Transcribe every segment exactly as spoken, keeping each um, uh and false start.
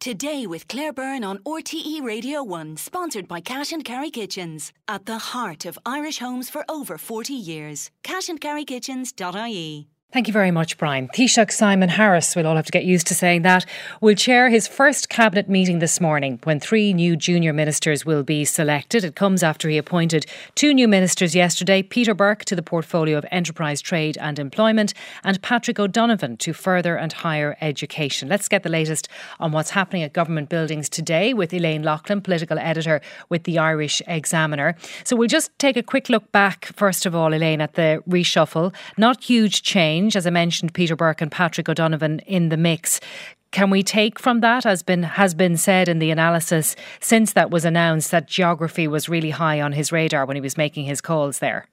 Today with Claire Byrne on R T E Radio one, sponsored by Cash and Carry Kitchens. At the heart of Irish homes for over forty years. cash and carry kitchens dot I E. Thank you very much, Brian. Taoiseach Simon Harris, we'll all have to get used to saying that, will chair his first cabinet meeting this morning when three new junior ministers will be selected. It comes after he appointed two new ministers yesterday, Peter Burke to the portfolio of Enterprise, Trade and Employment and Patrick O'Donovan to Further and Higher Education. Let's get the latest on what's happening at government buildings today with Elaine Loughlin, political editor with the Irish Examiner. So we'll just take a quick look back, first of all, Elaine, at the reshuffle. Not huge change. As I mentioned, Peter Burke and Patrick O'Donovan in the mix. Can we take from that, as been has been said in the analysis since that was announced, that geography was really high on his radar when he was making his calls there?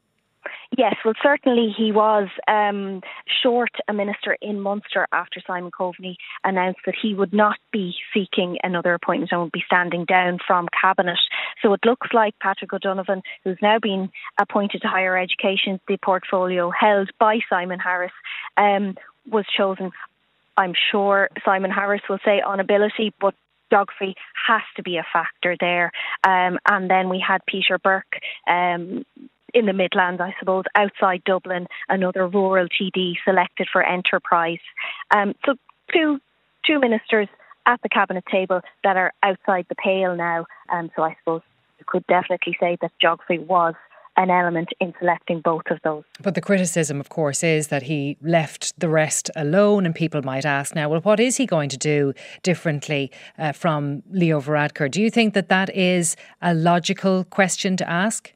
Yes, well, certainly he was um, short a minister in Munster after Simon Coveney announced that he would not be seeking another appointment and would be standing down from Cabinet. So it looks like Patrick O'Donovan, who's now been appointed to Higher Education, the portfolio held by Simon Harris, um, was chosen. I'm sure Simon Harris will say on ability, but geography has to be a factor there. Um, and then we had Peter Burke, um, in the Midlands, I suppose, outside Dublin, another rural T D selected for Enterprise. Um, so two two ministers at the cabinet table that are outside the pale now. Um, so I suppose you could definitely say that geography was an element in selecting both of those. But the criticism, of course, is that he left the rest alone, and people might ask now, well, what is he going to do differently uh, from Leo Varadkar? Do you think that that is a logical question to ask?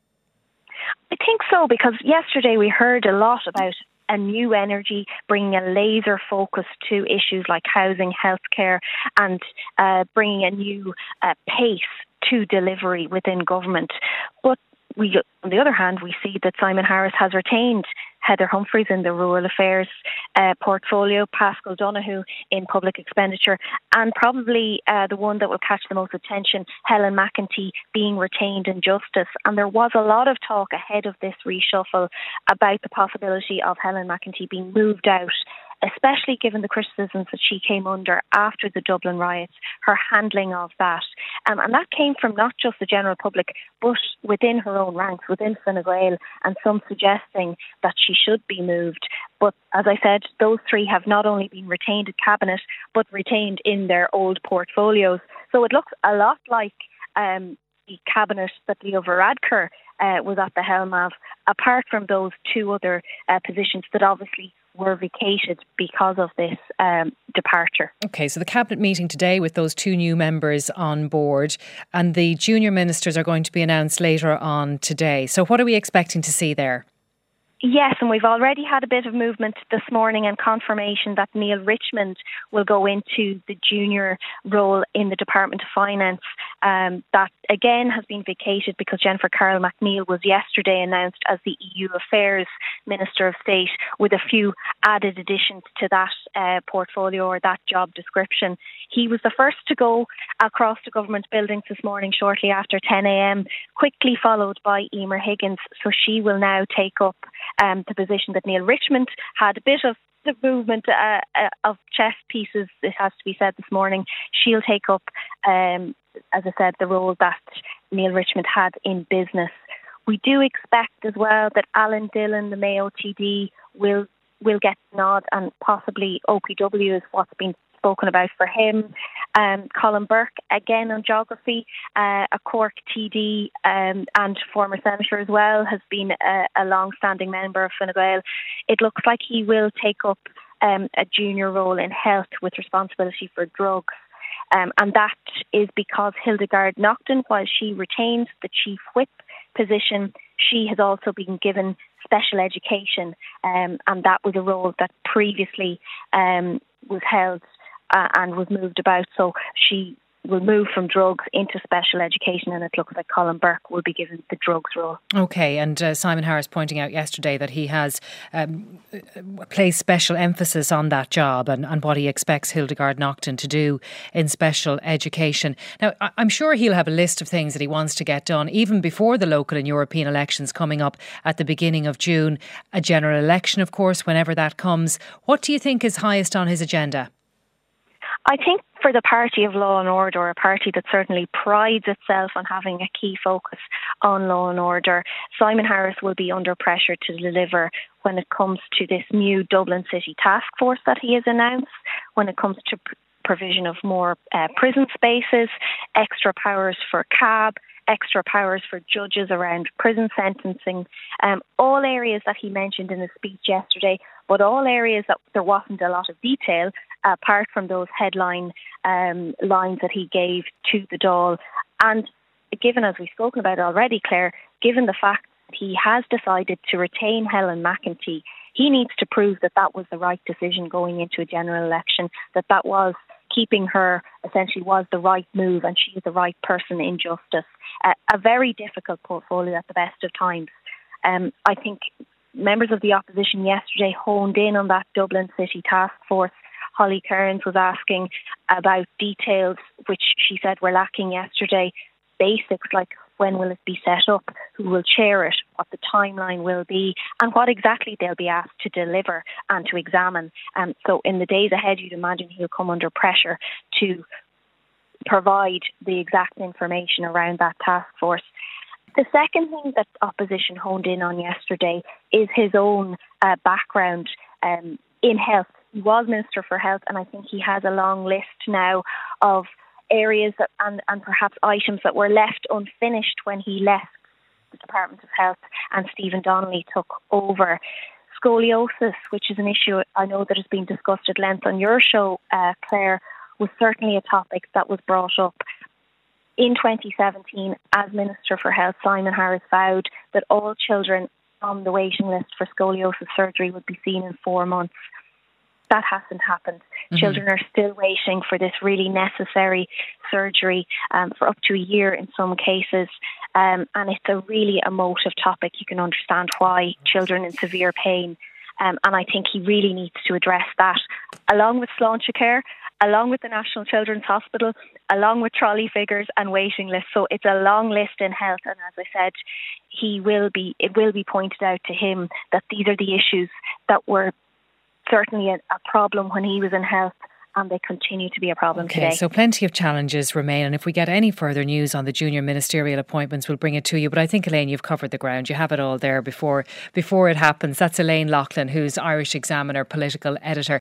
I think so, because yesterday we heard a lot about a new energy, bringing a laser focus to issues like housing, healthcare, and uh, bringing a new uh, pace to delivery within government. But we, on the other hand, we see that Simon Harris has retained Heather Humphreys in the Rural Affairs uh, portfolio, Paschal Donoghue in public expenditure, and probably uh, the one that will catch the most attention, Helen McEntee, being retained in Justice. And there was a lot of talk ahead of this reshuffle about the possibility of Helen McEntee being moved out, especially given the criticisms that she came under after the Dublin riots, her handling of that. Um, and that came from not just the general public, but within her own ranks, within Fine Gael, and some suggesting that she should be moved. But as I said, those three have not only been retained at Cabinet, but retained in their old portfolios. So it looks a lot like um, the Cabinet that Leo Varadkar uh, was at the helm of, apart from those two other uh, positions that obviously were vacated because of this um, departure. OK, so the cabinet meeting today with those two new members on board, and the junior ministers are going to be announced later on today. So what are we expecting to see there? Yes, and we've already had a bit of movement this morning and confirmation that Neil Richmond will go into the junior role in the Department of Finance. Um, that again has been vacated because Jennifer Carroll MacNeill was yesterday announced as the E U Affairs Minister of State, with a few added additions to that uh, portfolio or that job description. He was the first to go across the government buildings this morning shortly after ten a.m, quickly followed by Emer Higgins. So she will now take up um, the position that Neil Richmond had a bit of the movement uh, uh, of chess pieces, it has to be said, this morning. She'll take up, um, as I said, the role that Neil Richmond had in business. We do expect as well that Alan Dillon, the Mayo T D, will will get the nod, and possibly O P W is what's been spoken about for him. Um, Colin Burke, again on geography, uh, a Cork T D um, and former senator as well, has been a, a long-standing member of Fine Gael. It looks like he will take up um, a junior role in health with responsibility for drugs. Um, and that is because Hildegard Naughton, while she retains the chief whip position, she has also been given special education, um, and that was a role that previously um, was held uh, and was moved about. So she will move from drugs into special education, and it looks like Colin Burke will be given the drugs role. OK, and uh, Simon Harris pointing out yesterday that he has um, placed special emphasis on that job and, and what he expects Hildegard Naughton to do in special education. Now, I'm sure he'll have a list of things that he wants to get done even before the local and European elections coming up at the beginning of June. A general election, of course, whenever that comes. What do you think is highest on his agenda? I think for the party of law and order, a party that certainly prides itself on having a key focus on law and order, Simon Harris will be under pressure to deliver when it comes to this new Dublin City task force that he has announced, when it comes to pr- provision of more uh, prison spaces, extra powers for C A B, extra powers for judges around prison sentencing, um, all areas that he mentioned in his speech yesterday, but all areas that there wasn't a lot of detail, apart from those headline um, lines that he gave to the Dáil. And given, as we've spoken about already, Claire, given the fact that he has decided to retain Helen McEntee, he needs to prove that that was the right decision going into a general election, that that was keeping her essentially was the right move and she is the right person in justice. Uh, a very difficult portfolio at the best of times. Um, I think members of the opposition yesterday honed in on that Dublin City task force. Holly Cairns was asking about details which she said were lacking yesterday. Basics like when will it be set up, who will chair it, what the timeline will be, and what exactly they'll be asked to deliver and to examine. Um, so in the days ahead, you'd imagine he'll come under pressure to provide the exact information around that task force. The second thing that opposition honed in on yesterday is his own uh, background um, in health. He was Minister for Health, and I think he has a long list now of areas that, and, and perhaps items that were left unfinished when he left the Department of Health and Stephen Donnelly took over. Scoliosis, which is an issue I know that has been discussed at length on your show, uh, Claire, was certainly a topic that was brought up. In twenty seventeen, as Minister for Health, Simon Harris vowed that all children on the waiting list for scoliosis surgery would be seen in four months. That hasn't happened. Mm-hmm. Children are still waiting for this really necessary surgery um, for up to a year in some cases. Um, and it's a really emotive topic. You can understand why children in severe pain. Um, and I think he really needs to address that, along with Sláinte Care, along with the National Children's Hospital, along with trolley figures and waiting lists. So it's a long list in health. And as I said, he will be, it will be pointed out to him that these are the issues that were certainly a, a problem when he was in health, and they continue to be a problem okay, today. So plenty of challenges remain, and if we get any further news on the junior ministerial appointments, we'll bring it to you. But I think, Elaine, you've covered the ground. You have it all there before before it happens. That's Elaine Loughlin, who's Irish Examiner political editor.